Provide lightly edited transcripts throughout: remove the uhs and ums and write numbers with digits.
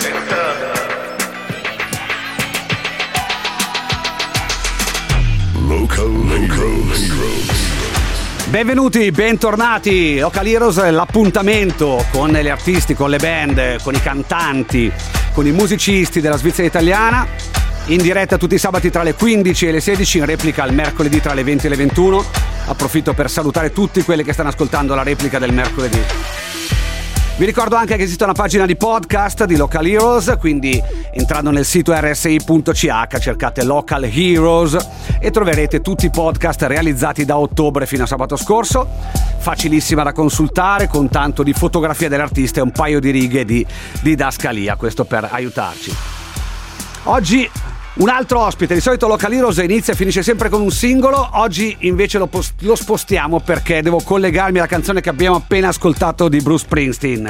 Benvenuti, bentornati. Local Heroes è l'appuntamento con gli artisti, con le band, con i cantanti, con i musicisti della Svizzera italiana, in diretta tutti i sabati tra le 15 e le 16, in replica il mercoledì tra le 20 e le 21. Approfitto per salutare tutti quelli che stanno ascoltando la replica del mercoledì. Vi ricordo anche che esiste una pagina di podcast di Local Heroes, quindi entrando nel sito rsi.ch cercate Local Heroes e troverete tutti i podcast realizzati da ottobre fino a sabato scorso. Facilissima da consultare, con tanto di fotografia dell'artista e un paio di righe di didascalia, questo per aiutarci. Oggi un altro ospite. Di solito Local Heroes inizia e finisce sempre con un singolo. Oggi invece lo spostiamo perché devo collegarmi alla canzone che abbiamo appena ascoltato di Bruce Springsteen.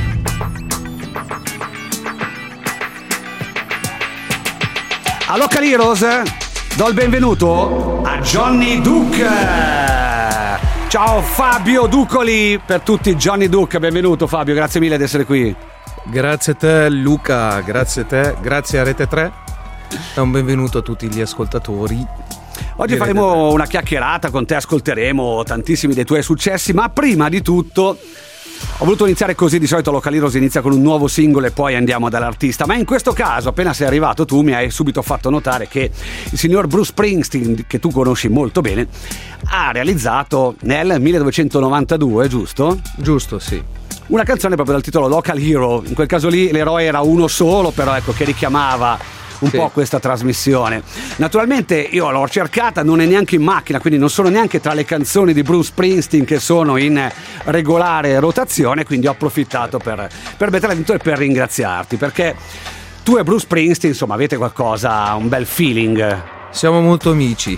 A Local Heroes do il benvenuto a Johnny Duke. Ciao Fabio Ducoli, per tutti Johnny Duke, benvenuto Fabio, grazie mille di essere qui. Grazie a te Luca, grazie a te, grazie a Rete 3. Un benvenuto a tutti gli ascoltatori. Oggi faremo una chiacchierata con te, ascolteremo tantissimi dei tuoi successi, ma prima di tutto ho voluto iniziare così. Di solito Local Heroes inizia con un nuovo singolo e poi andiamo dall'artista, ma in questo caso appena sei arrivato tu mi hai subito fatto notare che il signor Bruce Springsteen, che tu conosci molto bene, ha realizzato nel 1992, giusto? Giusto, sì. Una canzone proprio dal titolo Local Hero. In quel caso lì l'eroe era uno solo, però ecco, che richiamava un po' questa trasmissione. Naturalmente io l'ho cercata, non è neanche in macchina, quindi non sono neanche tra le canzoni di Bruce Springsteen che sono in regolare rotazione, quindi ho approfittato per metterla dentro e per ringraziarti, perché tu e Bruce Springsteen insomma avete qualcosa, un bel feeling. Siamo molto amici.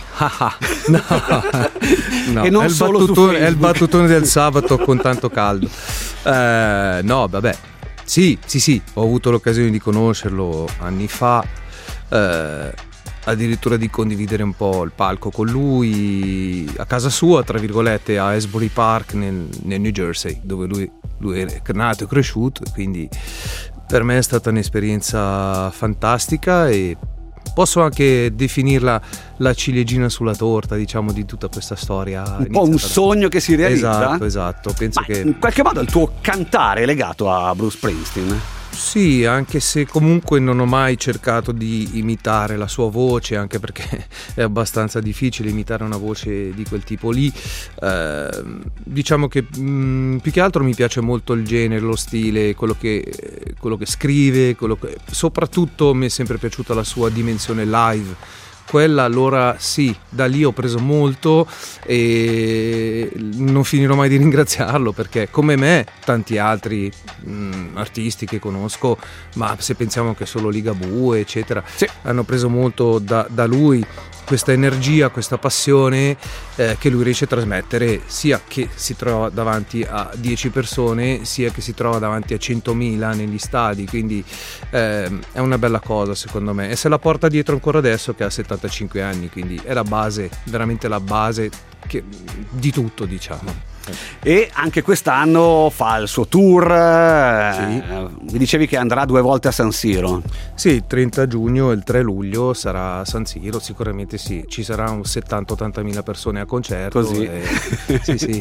No, e non è solo è il battutone del sabato con tanto caldo. No, vabbè. Sì, ho avuto l'occasione di conoscerlo anni fa, addirittura di condividere un po' il palco con lui a casa sua, tra virgolette, a Asbury Park nel New Jersey, dove lui è nato e cresciuto, quindi per me è stata un'esperienza fantastica e posso anche definirla la ciliegina sulla torta, diciamo, di tutta questa storia. Un po' un sogno che si realizza. Esatto. Penso che in qualche modo il tuo cantare è legato a Bruce Springsteen. Sì, anche se comunque non ho mai cercato di imitare la sua voce, anche perché è abbastanza difficile imitare una voce di quel tipo lì. Diciamo che più che altro mi piace molto il genere, lo stile, quello che scrive, soprattutto mi è sempre piaciuta la sua dimensione live. Quella allora sì, da lì ho preso molto e non finirò mai di ringraziarlo, perché come me tanti altri artisti che conosco, ma se pensiamo che solo Ligabue eccetera, sì, hanno preso molto da lui, questa energia, questa passione che lui riesce a trasmettere, sia che si trova davanti a 10 persone sia che si trova davanti a 100.000 negli stadi, quindi è una bella cosa secondo me, e se la porta dietro ancora adesso che ha 75 anni, quindi è la base, veramente la base di tutto, diciamo. E anche quest'anno fa il suo tour. Sì. Mi dicevi che andrà 2 volte a San Siro. Sì, il 30 giugno e il 3 luglio sarà a San Siro, sicuramente sì, ci sarà un 70-80 mila persone a concerto. Così. Sì.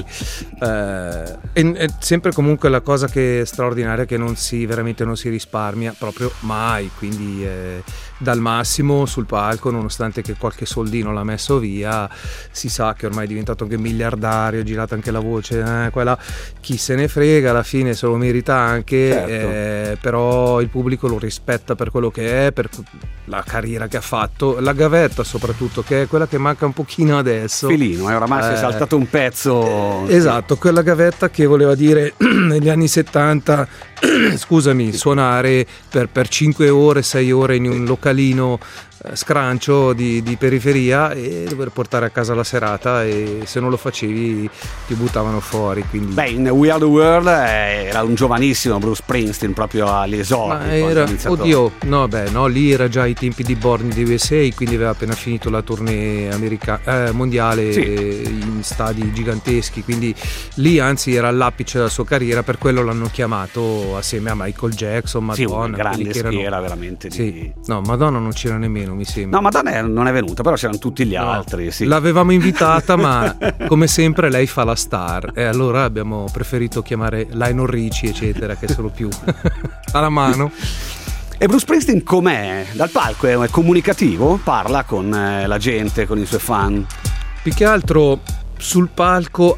È sempre comunque la cosa che è straordinaria, che veramente non si risparmia proprio mai, quindi dal massimo sul palco, nonostante che qualche soldino l'ha messo via, si sa che ormai è diventato anche miliardario, ha girato anche la voce, quella, chi se ne frega, alla fine se lo merita anche, certo. Però il pubblico lo rispetta per quello che è, per la carriera che ha fatto, la gavetta soprattutto, che è quella che manca un pochino adesso. Filino, oramai si è saltato un pezzo. Esatto, quella gavetta che voleva dire negli anni 70 scusami, suonare per 5 ore, 6 ore in un localino scrancio di periferia e dover portare a casa la serata, e se non lo facevi ti buttavano fuori. Quindi beh, in We Are The World era un giovanissimo Bruce Springsteen proprio all'esordio. Oddio, no, lì era già ai tempi di Born in the USA, quindi aveva appena finito la tournée mondiale, sì, in stadi giganteschi, quindi lì anzi era all'apice della sua carriera, per quello l'hanno chiamato assieme a Michael Jackson, Madonna, sì, una grande schiera veramente. Sì. No, Madonna non c'era nemmeno, mi sembra. No, Madonna non è venuta, però c'erano tutti gli altri. Sì. L'avevamo invitata, ma come sempre lei fa la star, e allora abbiamo preferito chiamare Lionel Richie, eccetera, che sono più alla mano. E Bruce Springsteen com'è? Dal palco è comunicativo? Parla con la gente, con i suoi fan? Più che altro sul palco,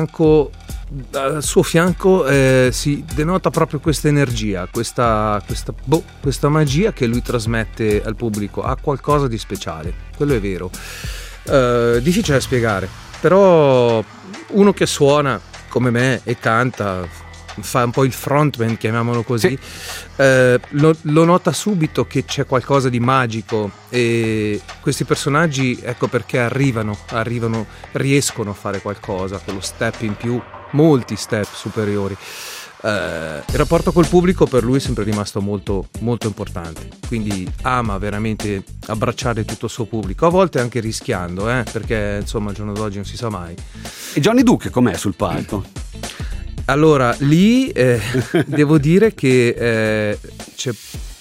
al suo fianco si denota proprio questa energia, questa magia che lui trasmette al pubblico. Ha qualcosa di speciale, quello è vero. Difficile da spiegare, però uno che suona come me e canta, fa un po' il frontman, chiamiamolo così, sì, lo nota subito che c'è qualcosa di magico, e questi personaggi, ecco perché arrivano, riescono a fare qualcosa, quello step in più, molti step superiori. Il rapporto col pubblico per lui è sempre rimasto molto, molto importante, quindi ama veramente abbracciare tutto il suo pubblico, a volte anche rischiando, perché insomma al giorno d'oggi non si sa mai. E Johnny Duke com'è sul palco? Allora, lì devo dire che ci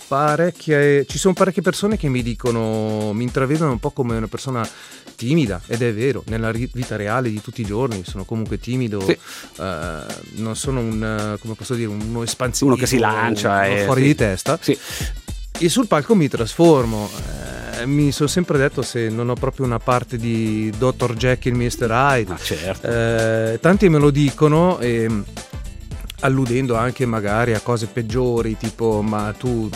sono parecchie persone che mi intravedono un po' come una persona timida, ed è vero, nella vita reale di tutti i giorni sono comunque timido, sì, non sono uno espansivo, uno che si lancia fuori di testa, sì. E sul palco mi trasformo. Mi sono sempre detto, se non ho proprio una parte di Dr. Jekyll e Mr. Hyde, certo. Tanti me lo dicono, alludendo anche magari a cose peggiori, tipo ma tu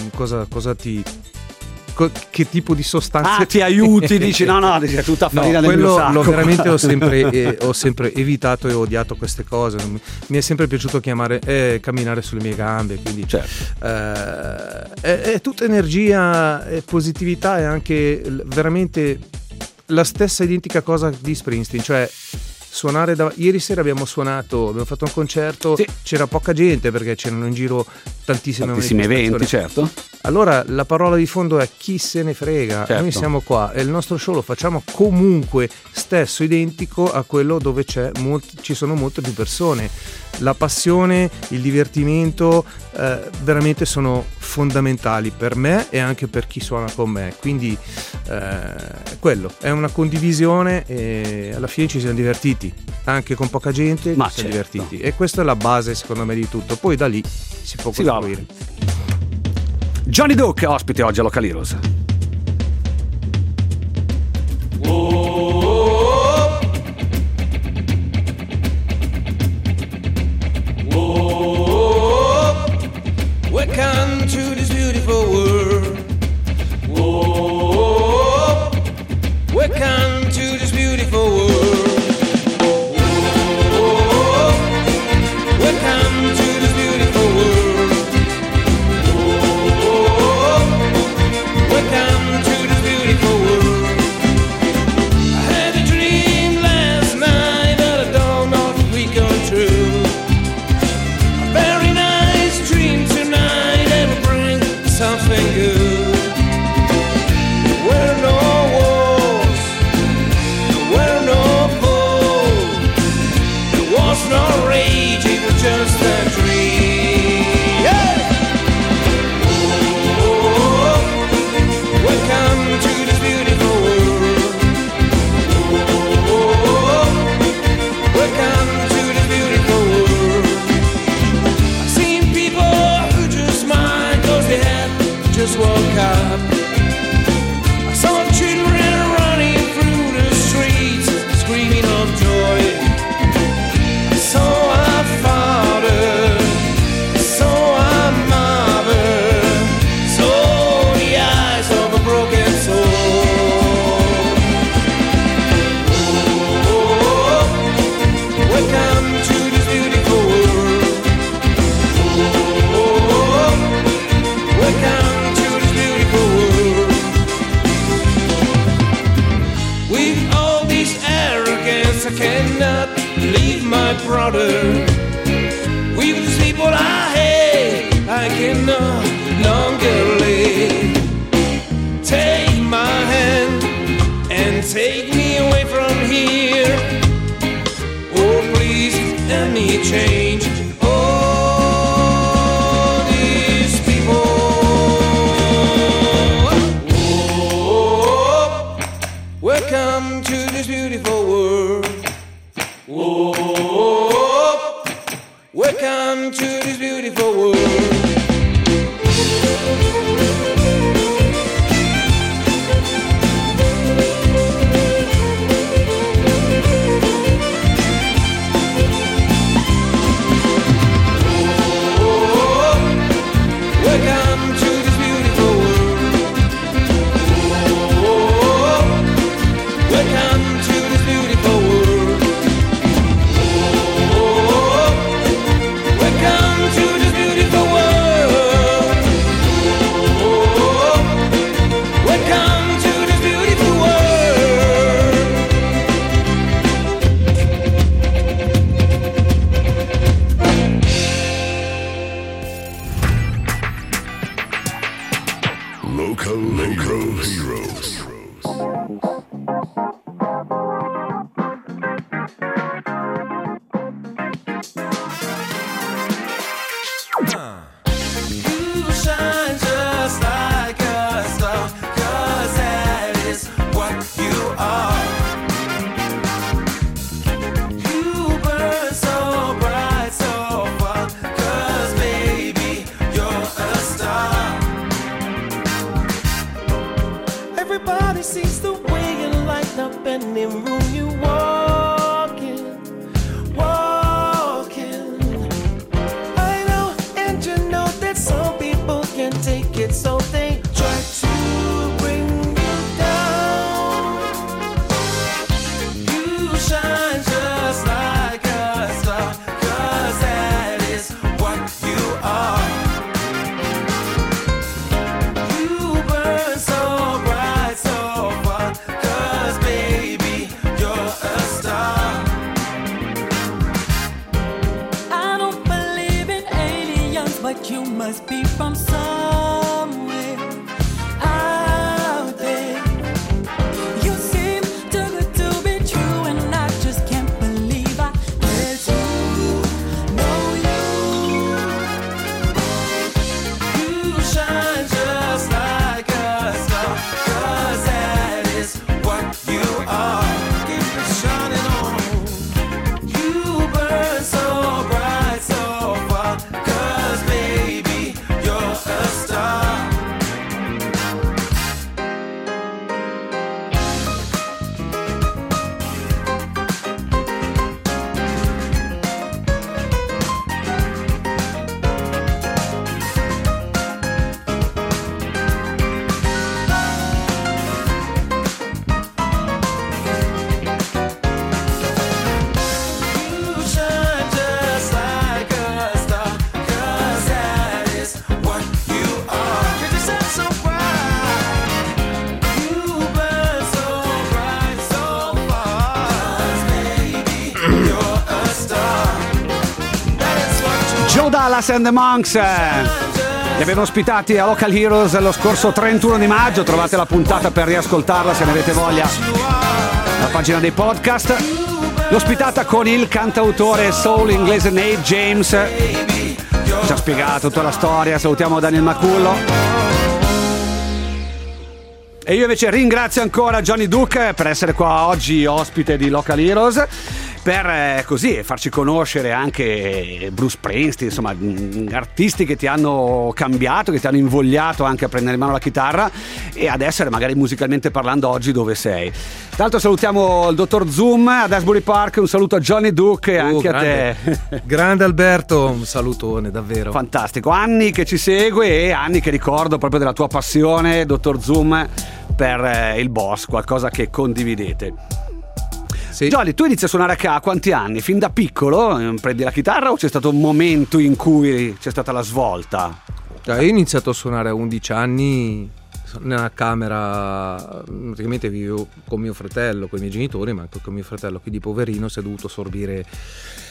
che tipo di sostanze ti aiuti, dici no, è tutta farina del mio sacco. Veramente ho sempre evitato e odiato queste cose. Mi è sempre piaciuto camminare sulle mie gambe, quindi certo. È tutta energia e positività, e anche veramente la stessa identica cosa di Springsteen, cioè suonare ieri sera abbiamo fatto un concerto, sì, c'era poca gente perché c'erano in giro tantissimi eventi, certo. Allora la parola di fondo è: chi se ne frega, certo, noi siamo qua e il nostro show lo facciamo comunque stesso, identico a quello dove ci sono molte più persone. La passione, il divertimento veramente sono fondamentali per me e anche per chi suona con me, quindi quello è una condivisione, e alla fine ci siamo divertiti anche con poca gente, ma ci siamo certo, divertiti, e questa è la base secondo me di tutto, poi da lì si può costruire. Johnny Duke ospite oggi a Local Heroes. Welcome to this beautiful world. Whoa, welcome to this beautiful world. Whoa, welcome to this beautiful world. Whoa, welcome to this beautiful world. I had a dream last night that I don't know if we come true. A very nice dream tonight, it'll bring something good. There were no wars, there were no foes, there was no rage, it was just a dream. Yeah! Oh, welcome to this beautiful world. Oh, welcome to this beautiful world. I've seen people who just smile 'cause they had just woke up. I saw children running through the streets, screaming of joy. I saw a father, I saw a mother, saw the eyes of a broken soul. Oh, welcome to this beautiful world. Oh, welcome to this beautiful world. We will sleep all I had. I can no longer live. Take my hand and take me away from here. Oh, please let me change. Oh, these people. Oh, welcome to this beautiful world. Oh, welcome to this beautiful world. Welcome to this beautiful world. Oh, welcome to this beautiful world. Oh, welcome to this beautiful world. Oh, welcome to this beautiful world. Local Heroes. You shine just like a star, 'cause that is what you are. You burn so bright, so far, 'cause baby, you're a star. Everybody sees the way you light up any room you walk in, walk in. I know, and you know that some people can't take it, so they try to bring you down. You shine just like a star, 'cause that is what you are. You burn so bright, so far, 'cause baby, you're a star. I don't believe in aliens, but you must be from somewhere out there. You seem too good to be true, and I just can't believe I get to know you. You shine just like a star, 'cause that is what you are. Keep it shining on. You burn so bright, so far, 'cause baby, you're a star. You shine just like a star, 'cause that is what you are. You just shine so bright. You burn so bright, so far, 'cause baby, you're a star. That is what you Joe Dallas and the Monks. Li abbiamo ospitati a Local Heroes lo scorso 31 di maggio. Trovate la puntata per riascoltarla se ne avete voglia alla pagina dei podcast. L'ospitata con il cantautore soul inglese Nate James. Ci ha spiegato tutta la storia. Salutiamo Daniel Macullo. E io invece ringrazio ancora Johnny Duke per essere qua oggi ospite di Local Heroes, per così farci conoscere anche Bruce Springsteen, insomma artisti che ti hanno cambiato, che ti hanno invogliato anche a prendere in mano la chitarra e ad essere magari musicalmente parlando oggi dove sei. Tra l'altro salutiamo il dottor Zoom ad Asbury Park, un saluto a Johnny Duke e anche grande. a te. Grande Alberto, un salutone davvero. Fantastico, anni che ci segue e anni che ricordo proprio della tua passione, dottor Zoom, per il boss, qualcosa che condividete. Sì. Jolly, tu inizi a suonare a quanti anni? Fin da piccolo prendi la chitarra o c'è stato un momento in cui c'è stata la svolta? Io ho iniziato a suonare a 11 anni nella camera, praticamente vivevo con mio fratello, con i miei genitori, ma anche con mio fratello che di poverino si è dovuto sorbire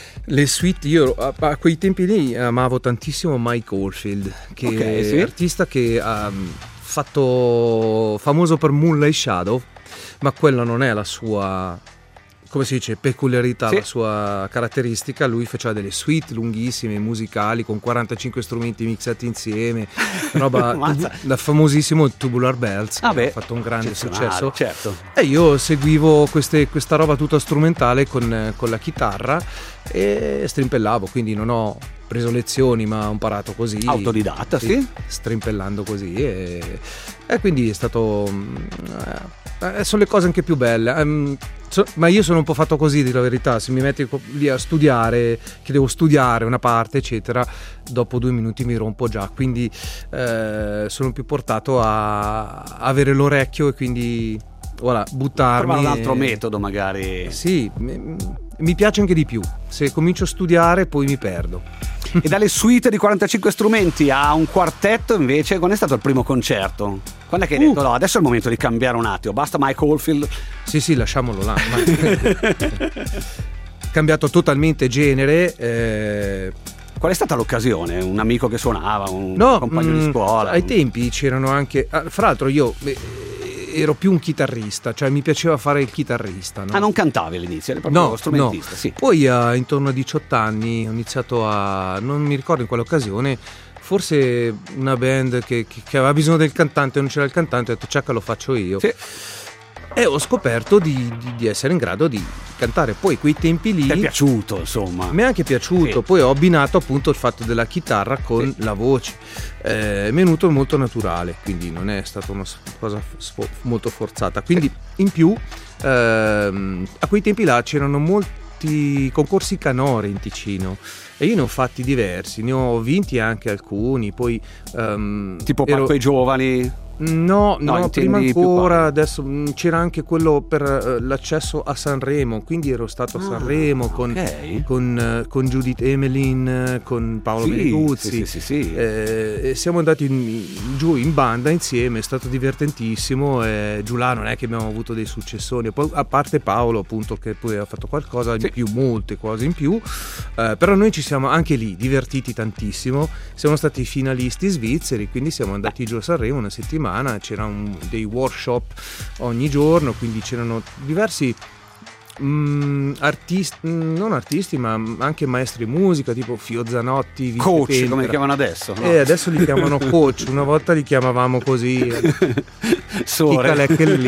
Le suite, io a quei tempi lì amavo tantissimo Mike Oldfield, che Ok, sì. è artista che ha fatto famoso per Moonlight Shadow, ma quella non è la sua, come si dice, peculiarità, Sì. la sua caratteristica. Lui faceva delle suite lunghissime, musicali, con 45 strumenti mixati insieme, roba Ammazza. da famosissimo Tubular Bells, che Ah, beh, ha fatto un grande eccezionale, successo. certo. E io seguivo questa roba tutta strumentale con la chitarra e strimpellavo, quindi non ho preso lezioni, ma ho imparato così. Autodidatta, sì. Strimpellando così e quindi è stato... sono le cose anche più belle. Ma io sono un po' fatto così, di la verità. Se mi metti lì a studiare, che devo studiare una parte, eccetera, dopo 2 minuti mi rompo già. Quindi sono più portato a avere l'orecchio e quindi voilà, buttarmi. Provare un altro metodo magari. Sì, mi piace anche di più. Se comincio a studiare poi mi perdo. E dalle suite di 45 strumenti a un quartetto invece, quando è stato il primo concerto? Quando è che hai detto no, adesso è il momento di cambiare un attimo, basta Mike Oldfield? Sì, lasciamolo là. Cambiato totalmente genere. Qual è stata l'occasione? Un amico che suonava, un No, compagno di scuola? ai tempi c'erano anche... fra l'altro io ero più un chitarrista, cioè mi piaceva fare il chitarrista, no? Ah, non cantavi all'inizio, eri proprio No, strumentista, no. sì. Poi intorno a 18 anni ho iniziato non mi ricordo in quale occasione, forse una band che aveva bisogno del cantante, non c'era il cantante, ho detto ciacca, lo faccio io. Sì. E ho scoperto di essere in grado di cantare. Poi quei tempi lì Ti è piaciuto, insomma? mi è anche piaciuto. Sì. Poi ho abbinato appunto il fatto della chitarra con la voce. Mi è venuto molto naturale, quindi non è stata una cosa molto forzata. Quindi in più a quei tempi là c'erano molti concorsi canore in Ticino e io ne ho fatti diversi, ne ho vinti anche alcuni. Poi Tipo Parco ai Giovani? No, intendi prima più ancora, qua. adesso c'era anche quello per l'accesso a Sanremo, quindi ero stato a Sanremo ok. con Judith Emelin, con Paolo Sì, Meneguzzi. sì. E siamo andati giù in banda insieme, è stato divertentissimo. Giù là non è che abbiamo avuto dei successoni, poi, a parte Paolo appunto che poi ha fatto qualcosa in più, molte cose in più, però noi ci siamo anche lì divertiti tantissimo, siamo stati finalisti svizzeri, quindi siamo andati giù a Sanremo una settimana. C'erano dei workshop ogni giorno, quindi c'erano diversi artisti, non artisti, ma anche maestri di musica, tipo Fio Zanotti, Vite Coach, Pentra. come li chiamano adesso? No? Adesso li chiamano coach, una volta li chiamavamo così. Sore.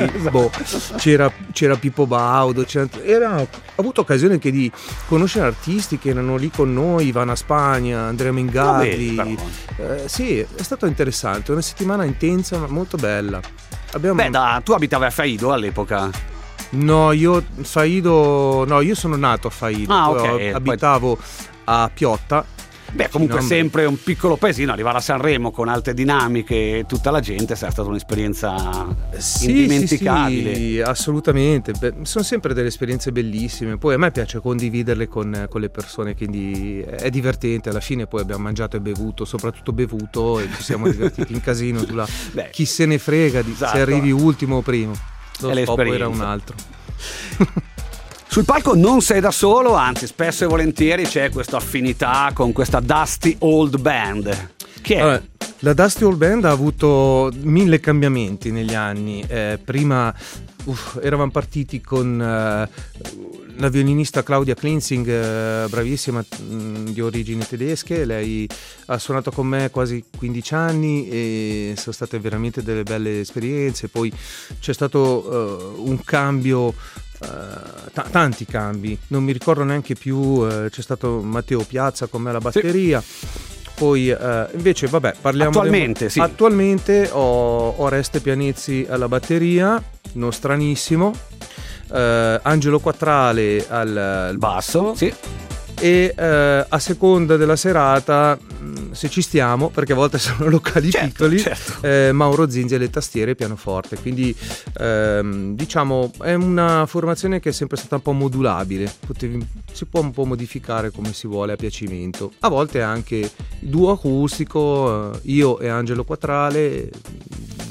C'era Pippo Baudo, abbiamo avuto occasione anche di conoscere artisti che erano lì con noi, Ivana Spagna, Andrea Mengardi. Sì, è stato interessante, una settimana intensa ma molto bella. Tu abitavi a Faido all'epoca? No, io sono nato a Faido, Ah, poi ok. abitavo a Piotta. Beh, comunque No, sempre un piccolo paesino, arrivare a Sanremo con altre dinamiche e tutta la gente, sarà stata un'esperienza indimenticabile. Sì, assolutamente. Sono sempre delle esperienze bellissime. Poi a me piace condividerle con le persone, quindi è divertente. Alla fine poi abbiamo mangiato e bevuto, soprattutto bevuto, e ci siamo divertiti in casino. Beh, chi se ne frega esatto. se arrivi ultimo o primo. Lo È scopo era l'esperienza. un altro. Sul palco non sei da solo, anzi spesso e volentieri c'è questa affinità con questa Dusty Old Band. Chi è? Allora, la Dusty Old Band ha avuto 1000 cambiamenti negli anni. Prima eravamo partiti con la violinista Claudia Klinzing, bravissima, di origini tedesche. Lei ha suonato con me quasi 15 anni e sono state veramente delle belle esperienze. Poi c'è stato un cambio, tanti cambi, non mi ricordo neanche più. C'è stato Matteo Piazza con me alla batteria. Poi invece parliamo attualmente. Attualmente ho Oreste Pianezzi alla batteria, non stranissimo, Angelo Quattrale al basso, sì. E a seconda della serata, se ci stiamo, perché a volte sono locali piccoli, certo. Mauro Zinzi alle tastiere e pianoforte, quindi diciamo è una formazione che è sempre stata un po' modulabile, si può un po' modificare come si vuole a piacimento. A volte anche duo acustico, io e Angelo Quattrale,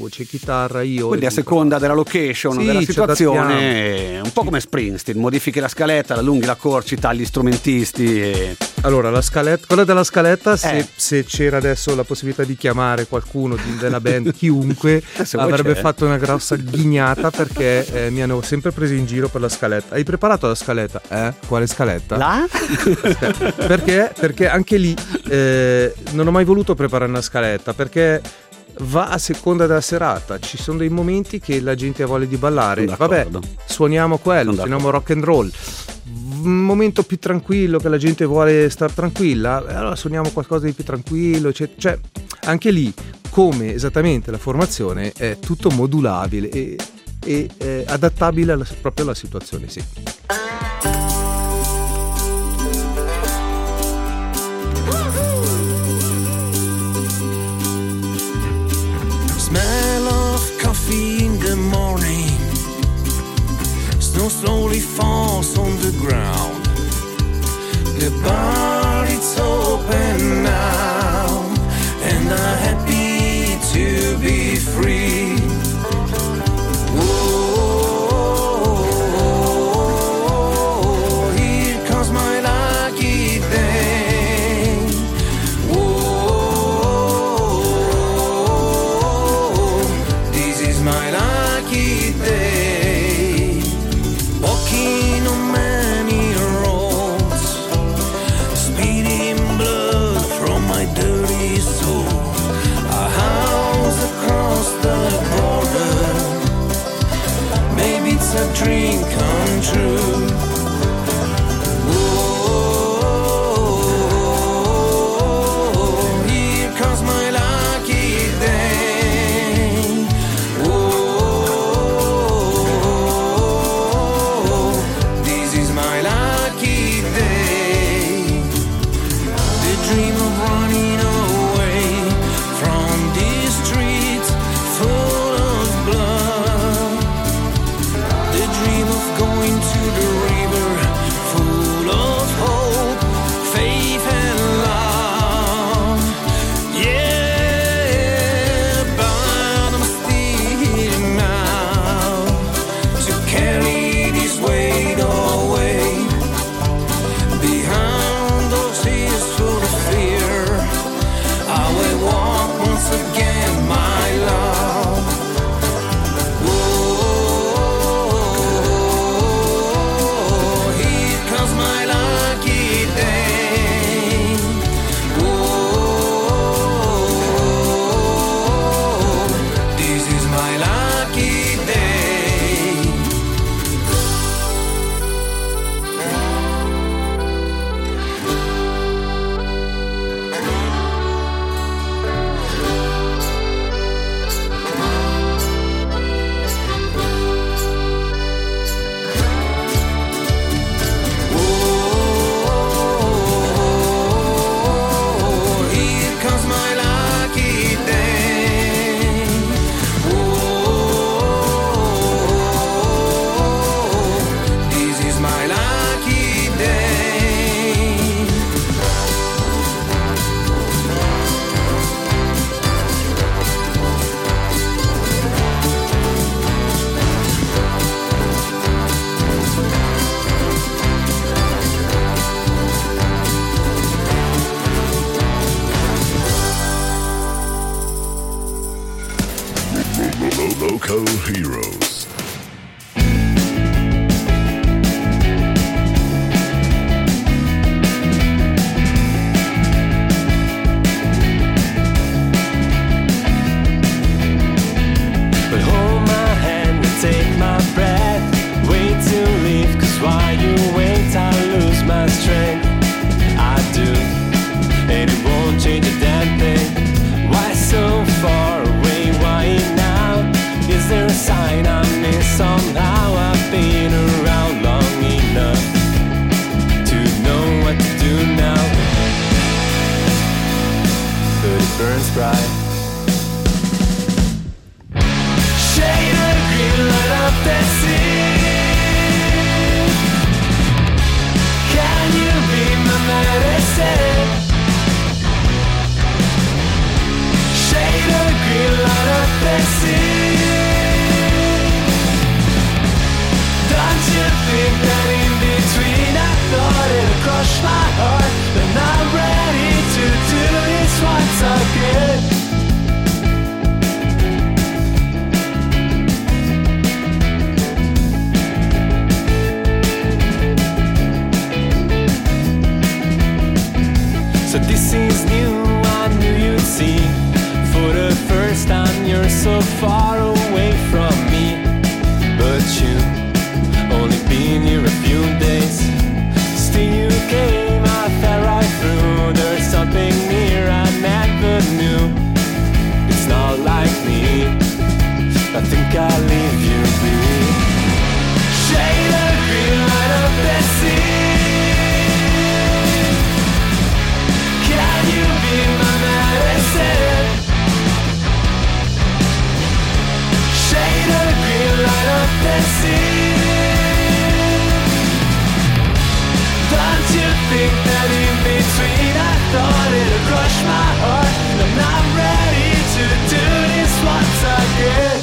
voce e chitarra, io. Quindi a seconda della location, Sì, della ci situazione, un po' come Springsteen, modifichi la scaletta, la allunghi, la accorci, tagli strumentisti e... Allora, la scaletta, quella della scaletta, se c'era adesso la possibilità di chiamare qualcuno della band, chiunque, Se vuoi avrebbe c'è. fatto una grossa ghignata perché mi hanno sempre preso in giro per la scaletta. Hai preparato la scaletta? Quale scaletta? Là? Perché anche lì non ho mai voluto preparare una scaletta, perché va a seconda della serata. Ci sono dei momenti che la gente ha voglia di ballare, Sono vabbè, d'accordo. suoniamo quello, Sono suoniamo rock and roll. Un momento più tranquillo, che la gente vuole star tranquilla, allora suoniamo qualcosa di più tranquillo, cioè anche lì, come esattamente la formazione, è tutto modulabile e adattabile proprio alla situazione, sì. Smell of coffee in the morning. Snow slowly falls on the ground. The bar is open now, and I'm happy to be free. Whoa, here comes my lucky day. Whoa, this is my lucky day. Walking on many roads, speeding blood from my dirty soul. A house across the border, maybe it's a dream come true. Whoa, here comes my lucky day. Whoa, this is my lucky day. The dream of running away from these streets full of blood. The dream of going to the river full of hope, faith and love. Yeah, but I'm still now to carry this weight away. Behind those years full of fear, I will walk once again, my love. Whoa, here comes my lucky day. Whoa, this is my lucky day. Whoa, here comes my lucky day. Whoa, this is my lucky day. Local Heroes. But hold my hand and take my breath. Wait to leave, 'cause while you wait I lose my strength. I do, and it won't change a damn thing. Why so far away, why now? Is there a sign I miss somehow? I've been around long enough to know what to do now. But it burns bright. Shade of green, light up that sea. Can you be my medicine? Shade of green, light up that sea. far away from me, but you only been here a few days. Still you came, I fell right through. There's something near I never knew. It's not like me, I think I'll leave you be. Shade of green, light up the sea. Can you be my medicine? Shade of green, light up the sea. Don't you think that in between I thought it'd crush my heart? I'm not ready to do this once again.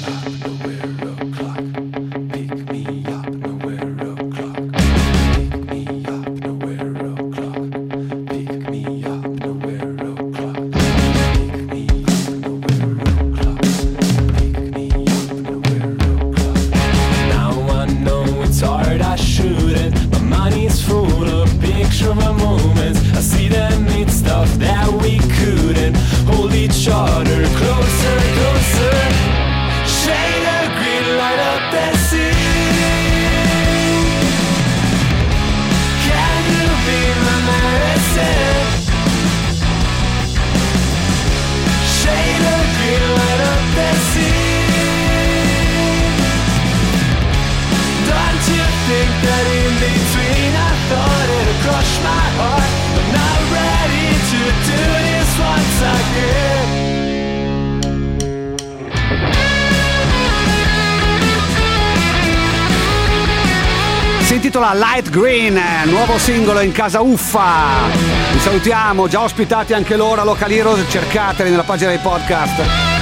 Si intitola Light Green, nuovo singolo in casa Uffa. Vi salutiamo, già ospitati anche loro a Local Heroes, cercateli nella pagina dei podcast.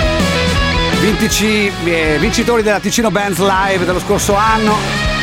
Vincitori della Ticino Bands Live dello scorso anno.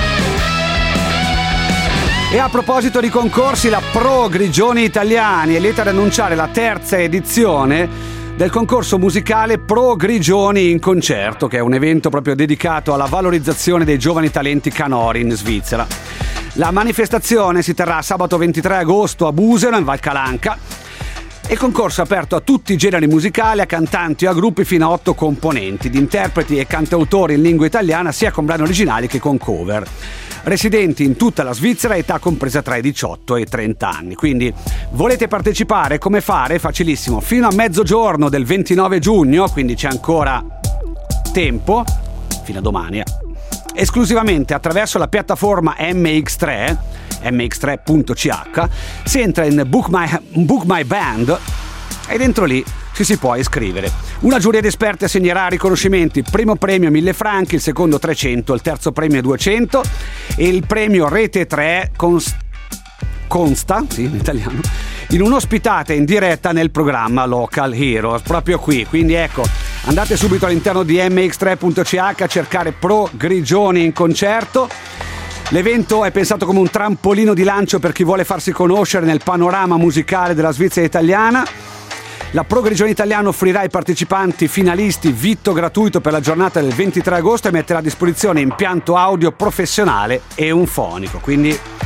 E a proposito di concorsi, la Pro Grigioni Italiani è lieta ad annunciare la terza edizione del concorso musicale Pro Grigioni in Concerto, che è un evento proprio dedicato alla valorizzazione dei giovani talenti canori in Svizzera. La manifestazione si terrà sabato 23 agosto a Buseno, in Val Calanca. Il concorso è aperto a tutti i generi musicali, a cantanti o a gruppi fino a 8 componenti, di interpreti e cantautori in lingua italiana, sia con brani originali che con cover. Residenti in tutta la Svizzera, età compresa tra i 18 e i 30 anni. Quindi volete partecipare? Come fare? Facilissimo. Fino a mezzogiorno del 29 giugno, quindi c'è ancora tempo, fino a domani, esclusivamente attraverso la piattaforma MX3, mx3.ch, si entra in Book My Band e dentro lì si può iscrivere. Una giuria di esperti assegnerà riconoscimenti: primo premio 1000 franchi, il secondo 300, il terzo premio 200 e il premio Rete 3 consta, sì, in italiano, in un'ospitata in diretta nel programma Local Heroes, proprio qui. Quindi ecco, andate subito all'interno di mx3.ch a cercare Pro Grigioni in Concerto. L'evento è pensato come un trampolino di lancio per chi vuole farsi conoscere nel panorama musicale della Svizzera italiana. La Pro Grigioni Italiana offrirà ai partecipanti finalisti vitto gratuito per la giornata del 23 agosto e metterà a disposizione impianto audio professionale e un fonico. Quindi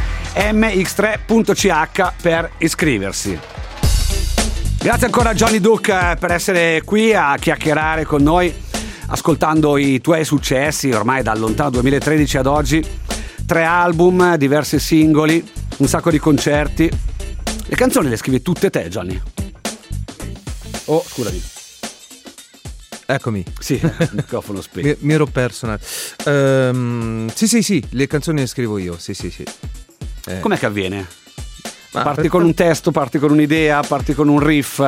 mx3.ch per iscriversi. Grazie ancora a Johnny Duke per essere qui a chiacchierare con noi, ascoltando i tuoi successi ormai dal lontano 2013 ad oggi. 3 album, diversi singoli, un sacco di concerti. Le canzoni le scrivi tutte te, Johnny? Oh, scusami. Eccomi. Sì, il microfono spento. Mi ero perso. Sì, le canzoni le scrivo io, sì. Com'è che avviene? Parti con un testo, parti con un'idea, parti con un riff?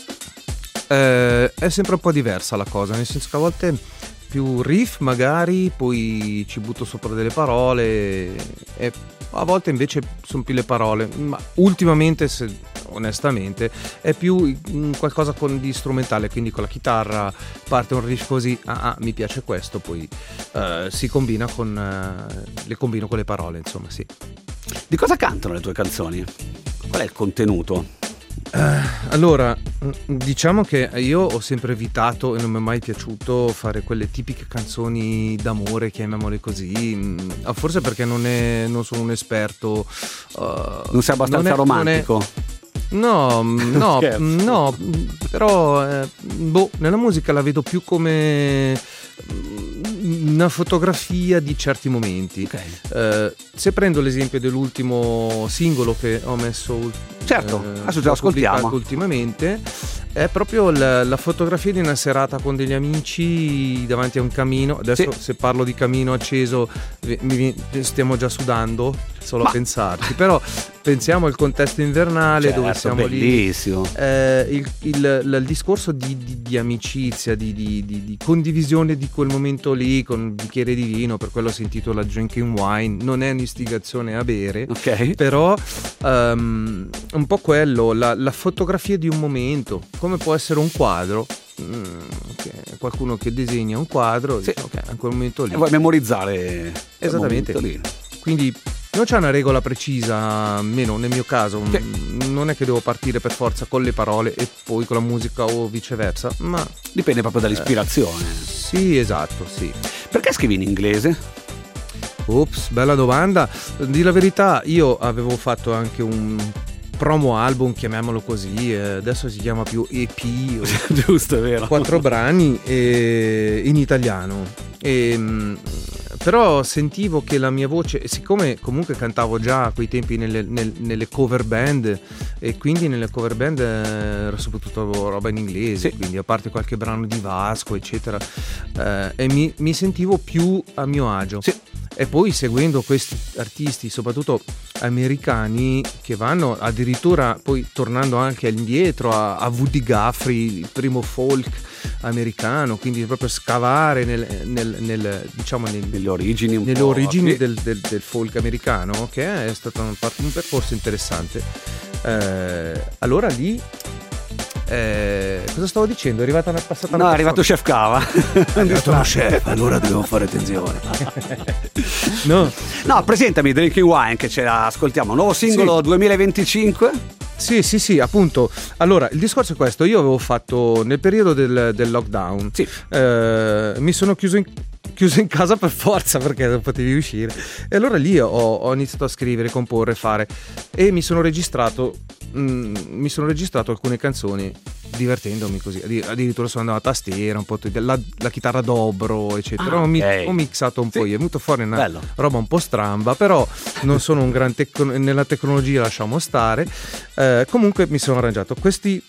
È sempre un po' diversa la cosa, nel senso che a volte più riff magari, poi ci butto sopra delle parole e a volte invece sono più le parole, ma ultimamente, onestamente, è più qualcosa di strumentale, quindi con la chitarra parte un riff così, mi piace questo, poi si combina le combino con le parole, insomma, sì. Di cosa cantano le tue canzoni? Qual è il contenuto? Allora, diciamo che io ho sempre evitato e non mi è mai piaciuto fare quelle tipiche canzoni d'amore, chiamiamole così, forse perché non sono un esperto. Non sei abbastanza romantico? No, Scherzo. no, però nella musica la vedo più come una fotografia di certi momenti. Se prendo l'esempio dell'ultimo singolo che ho messo, Certo, adesso ce lo ascoltiamo. pubblicato ultimamente, è proprio la fotografia di una serata con degli amici davanti a un camino. Adesso Sì. se parlo di camino acceso stiamo già sudando solo a pensarci, però pensiamo al contesto invernale, dove Certo, siamo lì. bellissimo. Il discorso di amicizia, di condivisione di quel momento lì con un bicchiere di vino, per quello si intitola Drinking Wine, non è un'istigazione a bere, Ok. però un po' quello, la fotografia di un momento, come può essere un quadro, qualcuno che disegna un quadro, Sì. dice, ok, a quel momento lì. E vuoi memorizzare Esattamente. quel momento lì. Quindi non c'è una regola precisa, almeno nel mio caso, Sì. non è che devo partire per forza con le parole e poi con la musica o viceversa, ma Dipende proprio dall'ispirazione. sì, esatto, sì. Perché scrivi in inglese? Ops, bella domanda. Di la verità, io avevo fatto anche un promo album, chiamiamolo così, adesso si chiama più EP, o Giusto, è vero. 4 brani in italiano. Però sentivo che la mia voce, siccome comunque cantavo già a quei tempi nelle cover band, e quindi nelle cover band era soprattutto roba in inglese, Sì. quindi a parte qualche brano di Vasco eccetera, e mi sentivo più a mio agio. Sì. E poi seguendo questi artisti, soprattutto americani, che vanno addirittura, poi tornando anche indietro a Woody Guthrie, il primo folk americano, quindi proprio scavare diciamo Nelle origini un nelle po', origini sì. del folk americano, che è stato un percorso interessante. Allora lì cosa stavo dicendo? È arrivata una passata No, è arrivato Chef Cava. chef, allora devo fare attenzione. No. No, presentami Drinking Wine, che ce la ascoltiamo. Nuovo singolo Sì. 2025. Sì, appunto. Allora, il discorso è questo. Io avevo fatto nel periodo del lockdown, Sì. mi sono chiuso in casa per forza, perché non potevi uscire, e allora lì ho iniziato a scrivere, comporre, fare, e mi sono registrato alcune canzoni divertendomi così. Addirittura sono andato a tastiera, un po' la chitarra dobro eccetera. Ah, Ho ok. mixato un po', Sì. è venuto fuori una Bello. roba un po' stramba, però non sono un gran nella tecnologia, lasciamo stare. Comunque mi sono arrangiato questi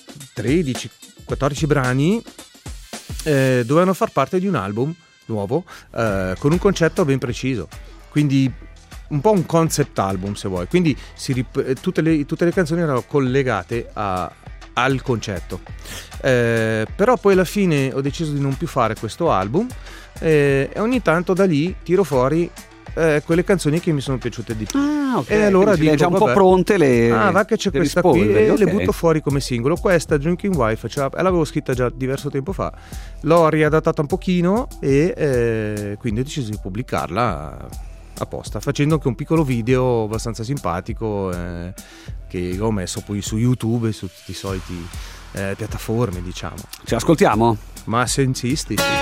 13-14 brani, dovevano far parte di un album nuovo, con un concetto ben preciso, quindi un po' un concept album, se vuoi. Quindi tutte le canzoni erano collegate al concetto, però poi alla fine ho deciso di non più fare questo album, e ogni tanto da lì tiro fuori quelle canzoni che mi sono piaciute di più. Ah, ok. E allora Quindi le hai dico, già un po' vabbè, pronte le. va che c'è le questa qui, rispolveri, e ok. le butto fuori come singolo. Questa Drinking Wife l'avevo scritta già diverso tempo fa, l'ho riadattata un pochino, e quindi ho deciso di pubblicarla apposta, facendo anche un piccolo video abbastanza simpatico, che ho messo poi su YouTube e su tutti i soliti piattaforme, diciamo. Ce l'ascoltiamo? Ma se insisti, sì.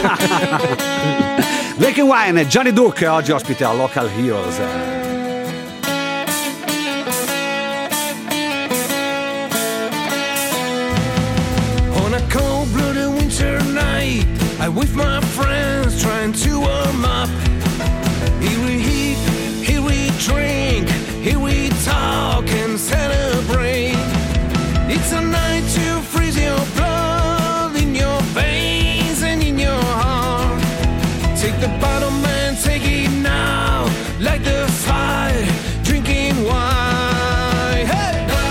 Drinking Wine, Johnny Duke oggi ospite a Local Heroes. On a cold-blooded winter night, I with my friends trying to warm up. Here we eat, here we drink, here we talk and celebrate. It's a night to freeze your blood in your veins and in your heart. Take the bottle, man, take it now, like the fire, drinking wine. Hey!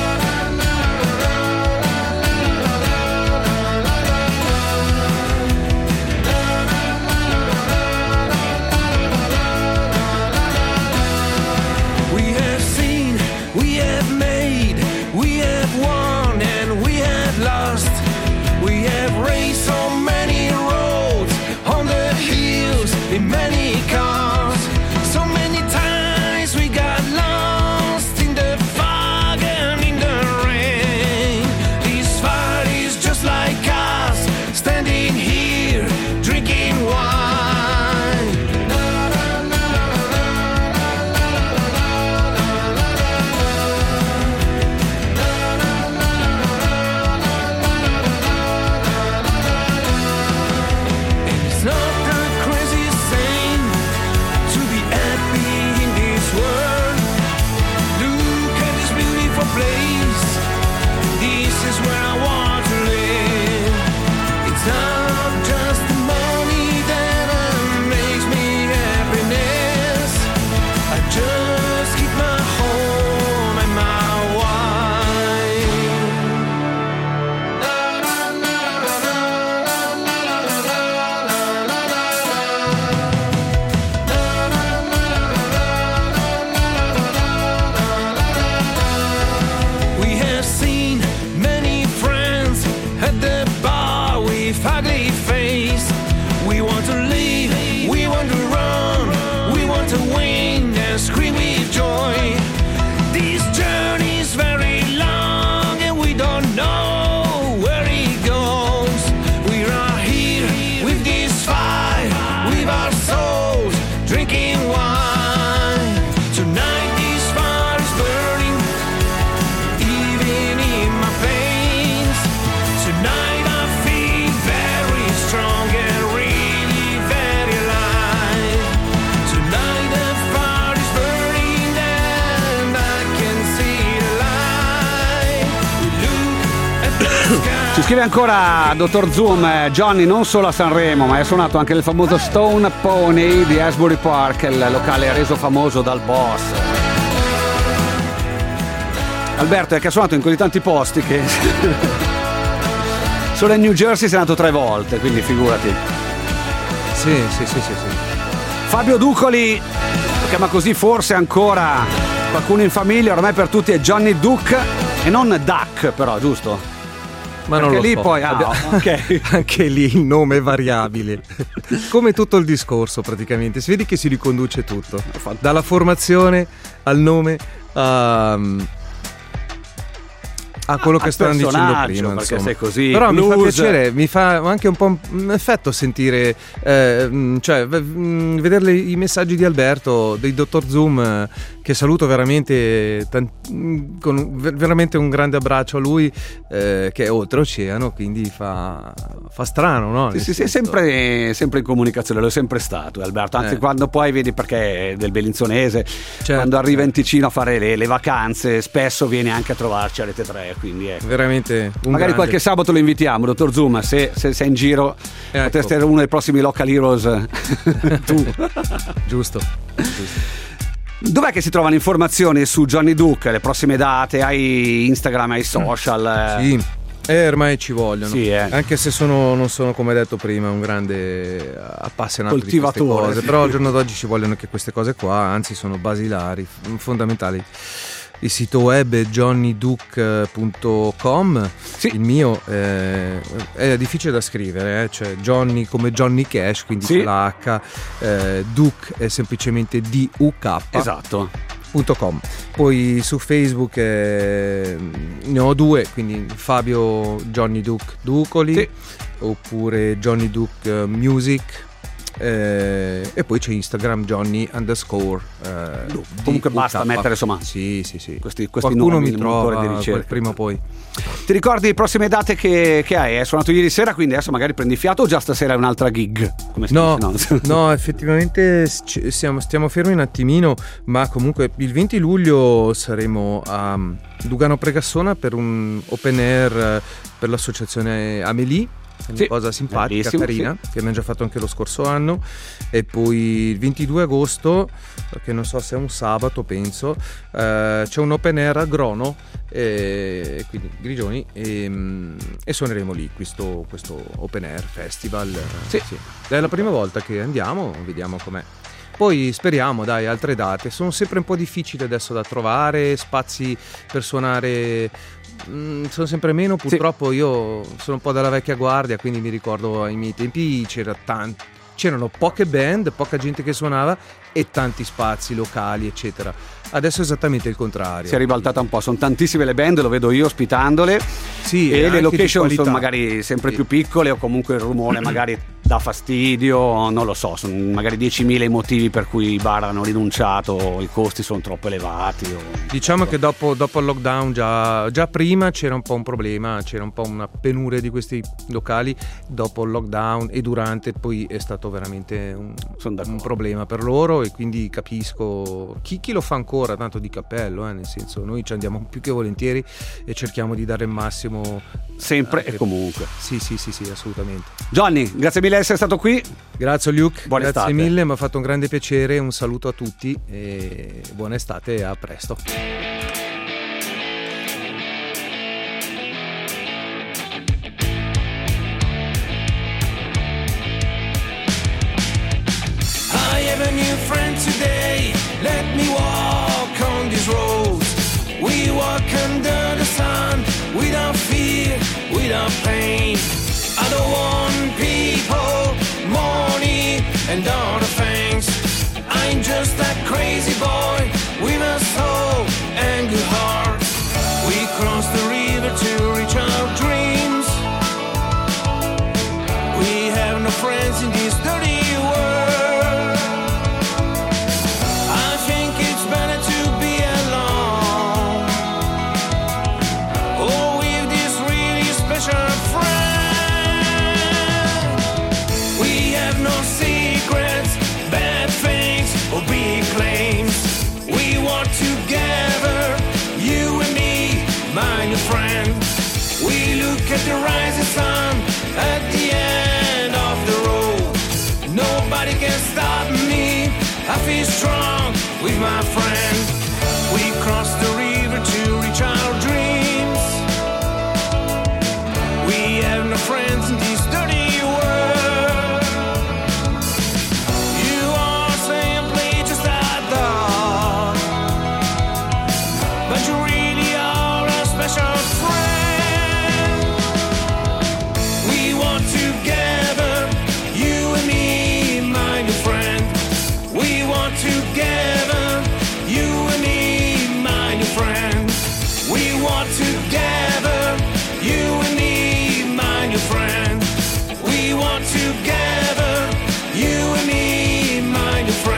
We have seen, we have made, we have won and we have lost. We have raced so many roads on the hills in many cars. So many times we got lost in the fog and in the rain. This fight is just like us, standing here drinking wine. Scrive ancora Dottor Zoom, Johnny non solo a Sanremo ma è suonato anche nel famoso Stone Pony di Asbury Park, il locale reso famoso dal boss. Alberto è che ha suonato in così tanti posti che solo in New Jersey sei andato 3 volte, quindi figurati. Sì. Fabio Ducoli lo chiama così forse ancora qualcuno in famiglia, ormai per tutti è Johnny Duke e non Duck, però, giusto? Ma perché non lo lì so. poi ok. Anche lì il nome è variabile, come tutto il discorso praticamente. Si vede che si riconduce tutto, dalla formazione al nome a quello che stavano dicendo prima, perché insomma. sei così però blues. Mi fa piacere, mi fa anche un po' un effetto sentire vedere i messaggi di Alberto, dei Dottor Zoom, che saluto veramente con veramente un grande abbraccio a lui, che è oltreoceano, quindi fa strano, no? Sì, è sempre in comunicazione, lo è sempre stato Alberto, anzi quando poi vedi, perché è del Bellinzonese, quando arriva in Ticino a fare le vacanze spesso viene anche a trovarci a Rete 3, quindi è veramente un magari grande. Qualche sabato lo invitiamo, Dottor Zoom, se sei in giro, ecco. Potresti essere uno dei prossimi Local Heroes tu. Giusto. Dov'è che si trovano informazioni su Johnny Duke, le prossime date? Hai Instagram, hai social? Sì, ormai ci vogliono. Sì, anche se non sono, come detto prima, un grande appassionato coltivatore, di queste cose, sì. però al giorno d'oggi ci vogliono anche queste cose qua, anzi sono basilari, fondamentali. Il sito web è johnnyduke.com. Sì. Il mio è difficile da scrivere, cioè Johnny come Johnny Cash, quindi sì. con la H, Duke è semplicemente DUK. Esatto. .com. Poi su Facebook ne ho 2, quindi Fabio Johnny Duke Ducoli, sì. Oppure Johnny Duke Music, e poi c'è Instagram Johnny _ comunque basta DUK. mettere, insomma, sì. questi Qualcuno nomi, mi il motore trova di ricerca. prima o poi. Ti ricordi le prossime date che hai? Hai suonato ieri sera, quindi adesso magari prendi fiato, o già stasera è un'altra gig? Come si dice? No, effettivamente stiamo fermi un attimino, ma comunque il 20 luglio saremo a Lugano Pregassona per un open air per l'associazione Amélie. È una cosa simpatica, carina, che abbiamo già fatto anche lo scorso anno. E poi il 22 agosto, che non so se è un sabato, penso, c'è un open air a Grono, quindi Grigioni, e suoneremo lì questo open air festival. Sì. È la prima volta che andiamo, vediamo com'è. Poi speriamo, dai, altre date. Sono sempre un po' difficili adesso da trovare, spazi per suonare sono sempre meno, purtroppo. Sì. Io sono un po' della vecchia guardia, quindi mi ricordo ai miei tempi c'erano poche band, poca gente che suonava e tanti spazi locali, eccetera. Adesso è esattamente il contrario. Si è ribaltata un po', sono tantissime le band, lo vedo io ospitandole. Sì, e le location sono magari sempre più piccole, o comunque il rumore magari dà fastidio, non lo so, sono magari 10.000 i motivi per cui i bar hanno rinunciato, i costi sono troppo elevati. Diciamo che dopo il lockdown già prima c'era un po' un problema, c'era un po' una penuria di questi locali. Dopo il lockdown e durante poi è stato veramente un problema per loro, e quindi capisco chi lo fa ancora, tanto di cappello, nel senso, noi ci andiamo più che volentieri e cerchiamo di dare il massimo sempre e comunque. Sì, assolutamente. Johnny, grazie mille di essere stato qui. Grazie Luke, buona grazie estate. mille, mi ha fatto un grande piacere, un saluto a tutti e buona estate e a presto. I have a new friend today. Let me walk on these roads. We walk under the sun, without fear, without pain. I don't want people, money, and all the things. I'm just that crazy boy with a soul and good heart. We cross the river to reach our dreams. We have no friends in this dirty world. I think it's better to be alone, or with this really special friend. We have no secrets, bad things, or big claims. We walk together, you and me, my new friend. We look at the rising with my friend. We crossed the river to reach our dreams. We have no friends in this dirty world. You are simply just a dog, but you really are a special friend. We want together, you and me, my new friend. We want together, you and me, my new friend. We want together, you and me, my new friend. We want together, you and me, my new friend.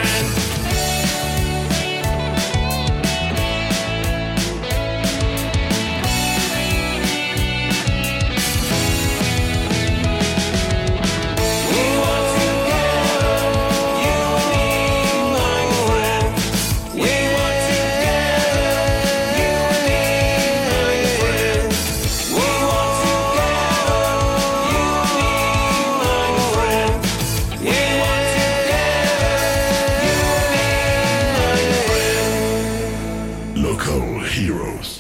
Local heroes.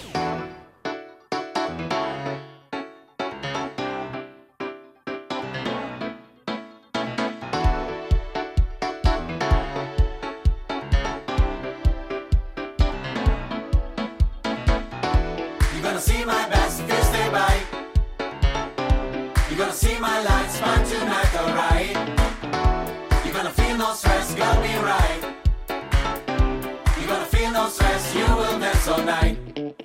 You're gonna see my best if you stay by. You're gonna see my lights fun tonight, alright. You're gonna feel no stress, got me right. You're gonna feel no stress, you will dance all night.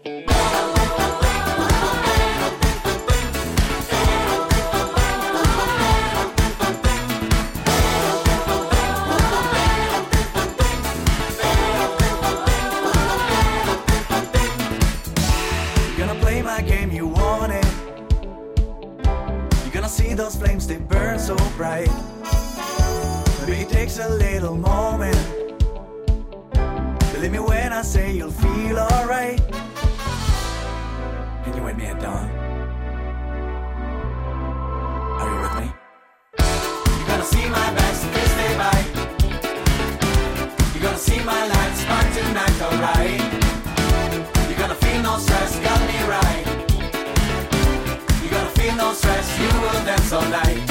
You're gonna play my game, you want it. You're gonna see those flames, they burn so bright. Maybe it takes a little moment. Believe me when I say you'll feel alright. Can you wait me at dawn? Are you with me? You're gonna see my best if you stay by. You're gonna see my lights burn tonight, alright. You're gonna feel no stress, got me right. You're gonna feel no stress, you will dance all night.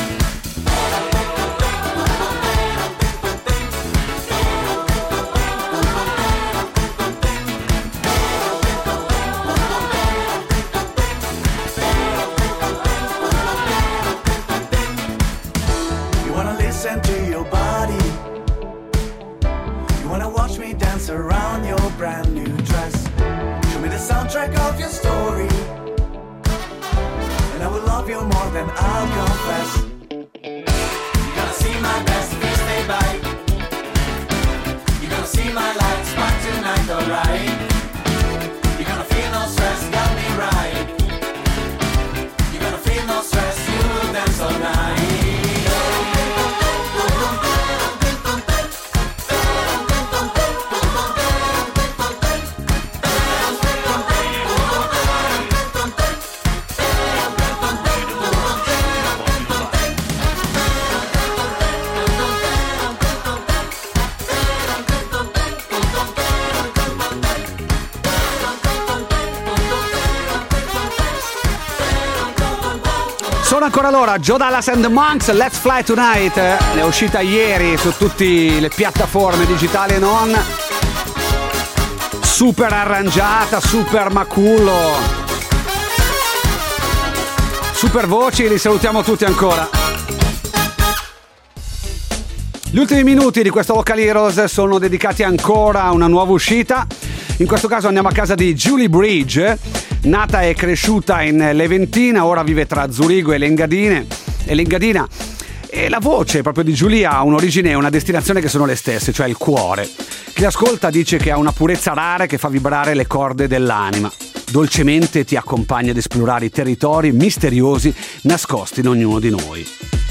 You wanna listen to your body. You wanna watch me dance around your brand new dress. Show me the soundtrack of your story, and I will love you more than I'll confess. You're gonna see my best if you stay by. You're gonna see my lights burn tonight, alright. You're gonna feel no stress, got me right. You're gonna feel no stress, you will dance all night. Sono ancora loro, Joe Dallas and the Monks, Let's Fly Tonight, è uscita ieri su tutte le piattaforme digitali e non, super arrangiata, super macullo, super voci, li salutiamo tutti ancora. Gli ultimi minuti di questo Local Heroes sono dedicati ancora a una nuova uscita, in questo caso andiamo a casa di Julie Bridge, nata e cresciuta in Leventina, ora vive tra Zurigo e l'Engadina, e la voce proprio di Julie ha un'origine e una destinazione che sono le stesse, cioè il cuore. Chi l'ascolta dice che ha una purezza rara che fa vibrare le corde dell'anima. Dolcemente ti accompagna ad esplorare i territori misteriosi nascosti in ognuno di noi.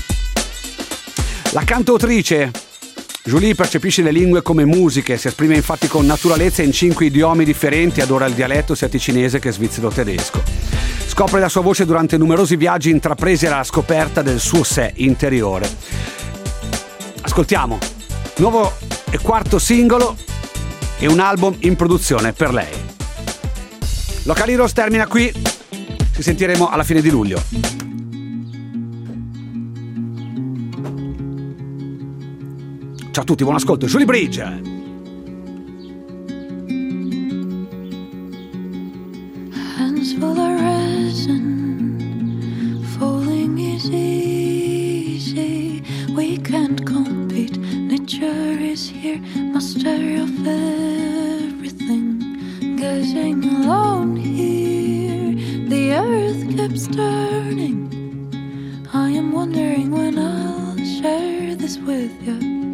La cantautrice Julie percepisce le lingue come musiche, si esprime infatti con naturalezza in 5 idiomi differenti, adora il dialetto sia ticinese che svizzero-tedesco. Scopre la sua voce durante numerosi viaggi intrapresi alla scoperta del suo sé interiore. Ascoltiamo, nuovo e quarto singolo, e un album in produzione per lei. Local Heroes termina qui, ci sentiremo alla fine di luglio. Ciao a tutti, buon ascolto, Julie Bridge. Hands full of resin, falling is easy. We can't compete. Nature is here, master of everything. Guessing alone here, the earth keeps turning. I am wondering when I'll share this with you.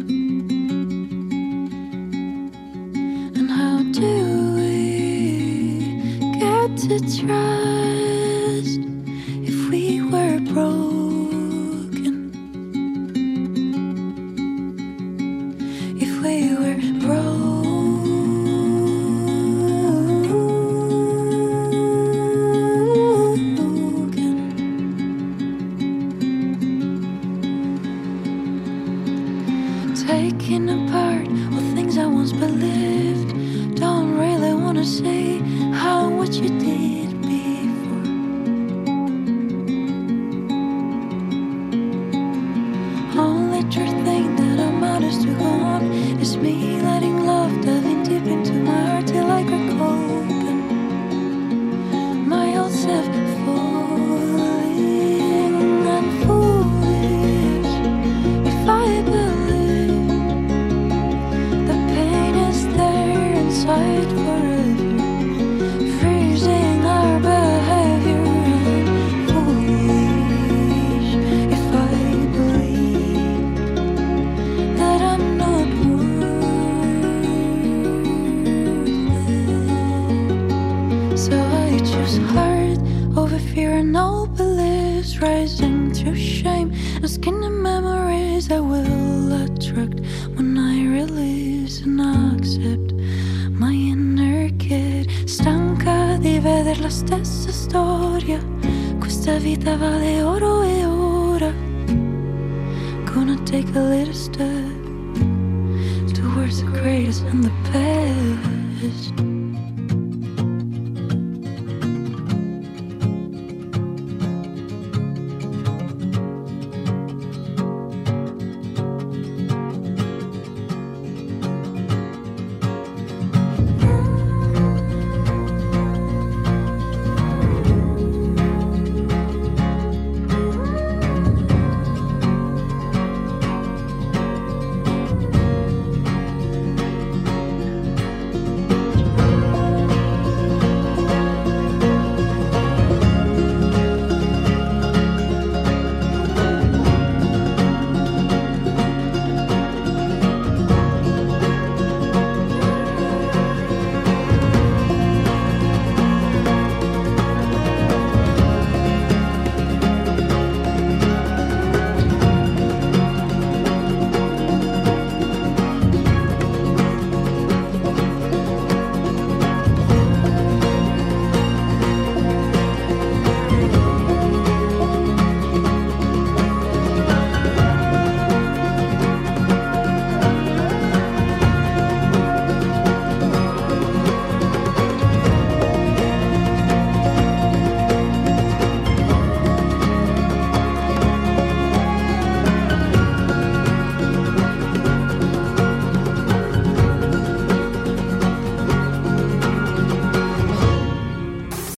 And how do we get to trust if we were broken? If we were taking apart all things I once believed. Don't really wanna say how what you did before. Only true thing that I'm honest to go on is me letting love dive in deep into my heart till I crack open. My old self falling and foolish. If I believe the pain is there inside forever, freezing our behavior, and foolish if I believe that I'm not worth it. So I choose heart over fear and all beliefs, rising through shame and skinny memories I will attract when I release and accept my inner kid. Stanca di vedere la stessa storia, questa vita vale oro e oro.